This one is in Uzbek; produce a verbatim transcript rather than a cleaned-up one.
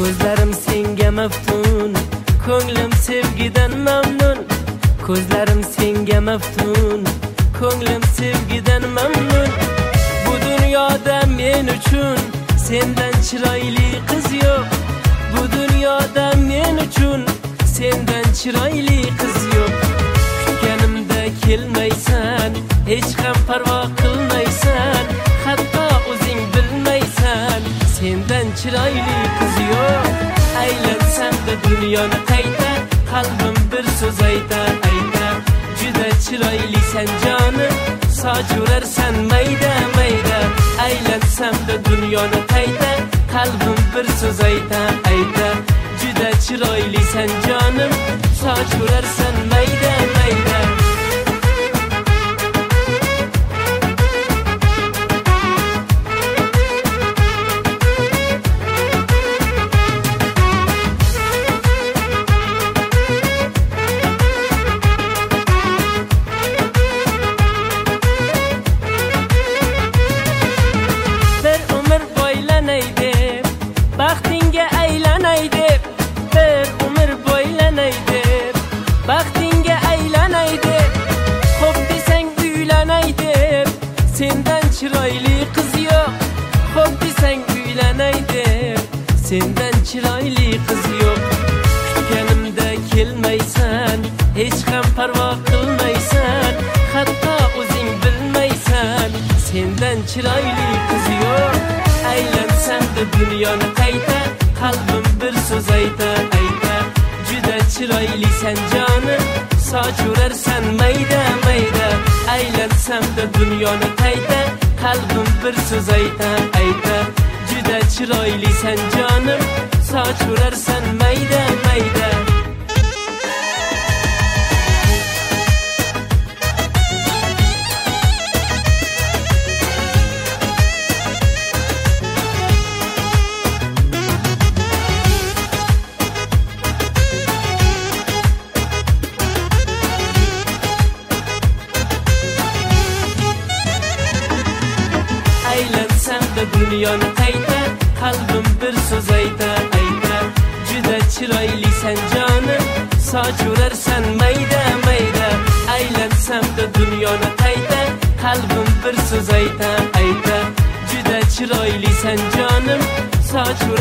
Ko'zlarim senga maftun, ko'nglim sevgidan mamnun. Ko'zlarim senga maftun, ko'nglim sevgidan mamnun. Bu dunyoda men uchun sendan chiroyli qiz yo'q. Bu dunyoda men uchun sendan chiroyli qiz yo'q. Kutganimda kelmaysan, hech ham parvo qilmaysan, hatto o'zing bilmaysan, sendan chiroyli qiz yo'q. Aylansam-da dunyoni qayta, qalbim bir so'z aytar, aytar. Juda chiroylisan jonim, soch urarsan mayda mayda. Aylansam-da dunyoni qayta, qalbim bir so'z aytar, aytar. Juda chiroylisan jonim, soch urarsan mayda mayda. Baxtingga aylanay deb, bir umr bo'ylanay deb, baxtingga aylanay deb, xo'p desang uylanay deb, sendan chiroyli qiz yo'q. Xo'p desang uylanay deb, sendan chiroyli qiz yo'q. Kutganimda kelmaysan, hech ham parvo qilmaysan, hatto o'zing bilmaysan, sendan chiroyli qiz yo'q. Aylansam-da dunyoni qayta, qalbim bir so'z aytar, aytar. Juda chiroylisan jonim, soch urarsan mayda mayda. Aylansam-da dunyoni qayta, qalbim bir so'z aytar, aytar. Juda chiroylisan jonim, soch urarsan mayda mayda. Aylansam-da dunyoni qayta, qalbim bir so'z aytar, aytar. Juda chiroylisan jonim, soch urarsan mayda mayda. Aylansam-da dunyoni qayta, qalbim bir so'z aytar, aytar. Juda chiroylisan jonim, soch